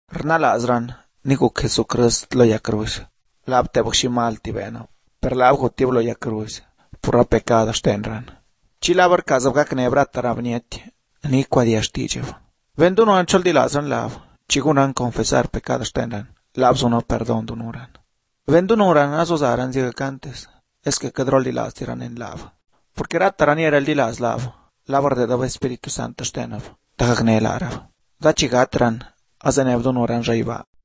Rnalazran niguk Jesucrist lo ya cruz. Lab te mal tibeno. Per lab gotib lo ya cruz. Pura pecado stenran. Chilabar kazabgak nebra tarabniet. Ni quadiastijev. Venduno anchol di lazan lav. Chigunan confesar pecado stenran. Lab sono perdón dunuran. Vendunuran azosaran zigacantes. Es que cadrol di las tiran en lav. Porque rataran era el di las lav. Lavar de dava Espíritu Santo stenav. Tagagne larav. Da chigatran. Azenev dunuran jaiva.